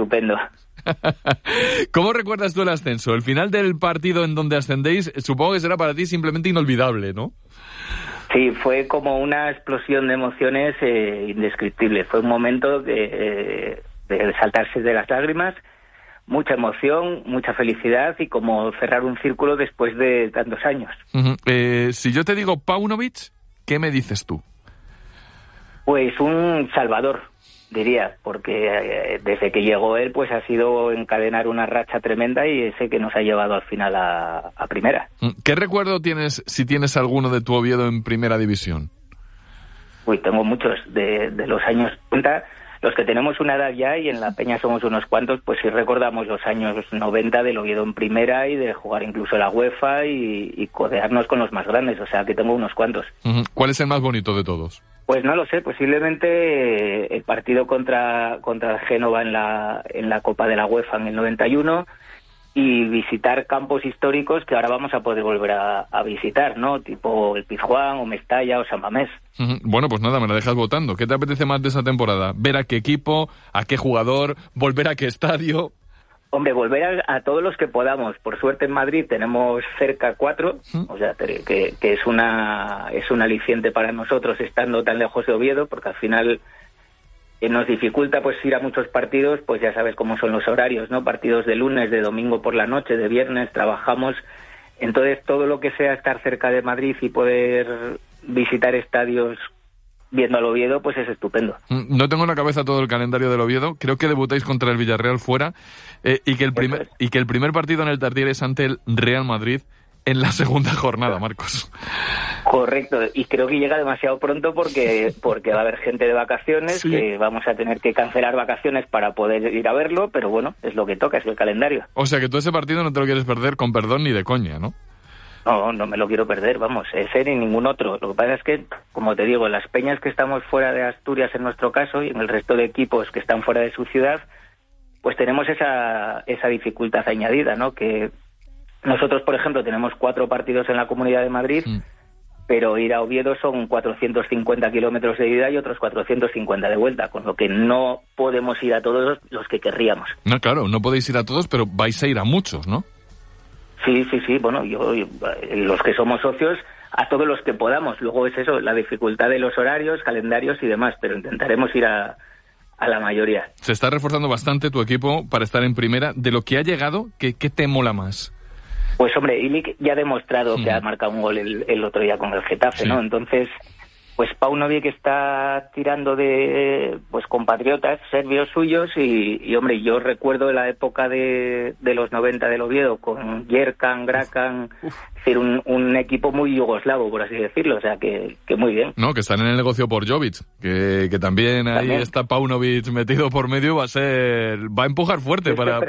estupendo. ¿Cómo recuerdas tú el ascenso? El final del partido en donde ascendéis, supongo que será para ti simplemente inolvidable, ¿no? Sí, fue como una explosión de emociones indescriptible. Fue un momento de saltarse de las lágrimas, mucha emoción, mucha felicidad y como cerrar un círculo después de tantos años. Si yo te digo Paunovic, ¿qué me dices tú? Pues un salvador, diría, porque desde que llegó él pues ha sido encadenar una racha tremenda y ese que nos ha llevado al final a primera. ¿Qué recuerdo tienes, si tienes alguno de tu Oviedo en primera división? Tengo muchos de los años 90. Los que tenemos una edad ya y en la Peña somos unos cuantos, pues sí recordamos los años 90 del Oviedo en primera y de jugar incluso la UEFA y codearnos con los más grandes, o sea que tengo unos cuantos. ¿Cuál es el más bonito de todos? Pues no lo sé, posiblemente el partido contra Génova en la Copa de la UEFA en el 91 y visitar campos históricos que ahora vamos a poder volver a visitar, ¿no? Tipo el Pizjuán o Mestalla o San Mamés. Bueno, pues nada, me la dejas votando. ¿Qué te apetece más de esa temporada? ¿Ver a qué equipo, a qué jugador, volver a qué estadio? Hombre, volver a todos los que podamos. Por suerte en Madrid tenemos cerca 4, o sea, que es un aliciente para nosotros estando tan lejos de Oviedo, porque al final nos dificulta pues ir a muchos partidos, pues ya sabes cómo son los horarios, ¿no? Partidos de lunes, de domingo por la noche, de viernes, trabajamos. Entonces todo lo que sea estar cerca de Madrid y poder visitar estadios viendo al Oviedo, pues es estupendo. No tengo en la cabeza todo el calendario del Oviedo. Creo que debutáis contra el Villarreal fuera y que el primer partido en el Tartiere es ante el Real Madrid en la segunda jornada, Marcos. Correcto, y creo que llega demasiado pronto porque va a haber gente de vacaciones, sí, que vamos a tener que cancelar vacaciones para poder ir a verlo, pero bueno, es lo que toca, es el calendario. O sea que tú ese partido no te lo quieres perder con perdón ni de coña, ¿no? No me lo quiero perder, vamos, ese ni ningún otro. Lo que pasa es que, como te digo, las peñas que estamos fuera de Asturias en nuestro caso y en el resto de equipos que están fuera de su ciudad, pues tenemos esa dificultad añadida, ¿no? Que nosotros, por ejemplo, tenemos 4 partidos en la Comunidad de Madrid, pero ir a Oviedo son 450 kilómetros de ida y otros 450 de vuelta, con lo que no podemos ir a todos los que querríamos. No, claro, no podéis ir a todos, pero vais a ir a muchos, ¿no? Sí, bueno, yo los que somos socios, a todos los que podamos. Luego es eso, la dificultad de los horarios, calendarios y demás, pero intentaremos ir a la mayoría. Se está reforzando bastante tu equipo para estar en primera. De lo que ha llegado, ¿qué te mola más? Pues hombre, Ilic ya ha demostrado que ha marcado un gol el otro día con el Getafe, ¿no? Entonces, pues Paunovic está tirando de pues compatriotas serbios suyos y hombre, yo recuerdo la época de los 90 del Oviedo con Jerkan, Grakan, es decir, un equipo muy yugoslavo, por así decirlo, o sea que muy bien. No, que están en el negocio por Jovic, que también ahí está Paunovic metido por medio, va a empujar fuerte para...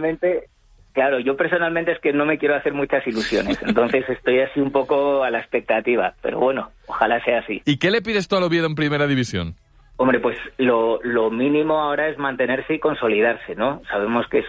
Claro, yo personalmente es que no me quiero hacer muchas ilusiones, entonces estoy así un poco a la expectativa, pero bueno, ojalá sea así. ¿Y qué le pides tú al Oviedo en primera división? Hombre, pues lo mínimo ahora es mantenerse y consolidarse, ¿no? Sabemos que es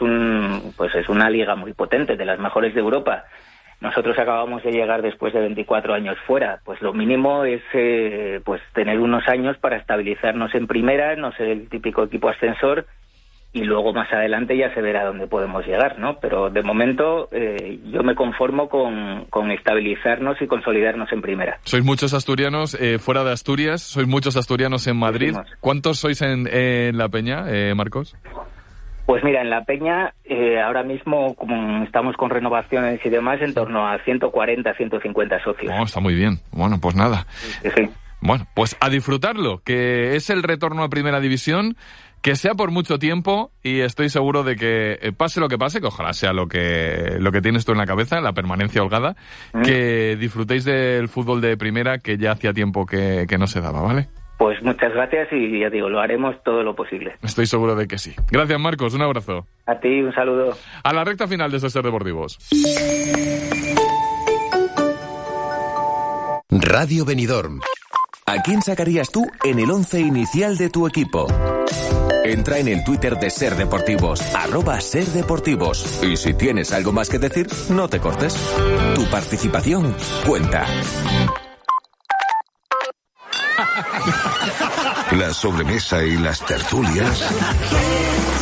una liga muy potente, de las mejores de Europa. Nosotros acabamos de llegar después de 24 años fuera, pues lo mínimo es pues tener unos años para estabilizarnos en primera, no ser el típico equipo ascensor, y luego más adelante ya se verá dónde podemos llegar, ¿no? Pero de momento yo me conformo con estabilizarnos y consolidarnos en primera. Sois muchos asturianos fuera de Asturias, sois muchos asturianos en Madrid. ¿Cuántos sois en La Peña, Marcos? Pues mira, en La Peña ahora mismo, como estamos con renovaciones y demás, en torno a 140, 150 socios. Oh, está muy bien. Bueno, pues nada. Sí. Bueno, pues a disfrutarlo, que es el retorno a Primera División, que sea por mucho tiempo y estoy seguro de que pase lo que pase, que ojalá sea lo que tienes tú en la cabeza, la permanencia holgada, que disfrutéis del fútbol de primera que ya hacía tiempo que no se daba, ¿vale? Pues muchas gracias y ya digo, lo haremos todo lo posible. Estoy seguro de que sí. Gracias, Marcos, un abrazo. A ti, un saludo. A la recta final de Ser Deportivos. Radio Benidorm. ¿A quién sacarías tú en el 11 inicial de tu equipo? Entra en el Twitter de Ser Deportivos, @SerDeportivos. Y si tienes algo más que decir, no te cortes. Tu participación cuenta. La sobremesa y las tertulias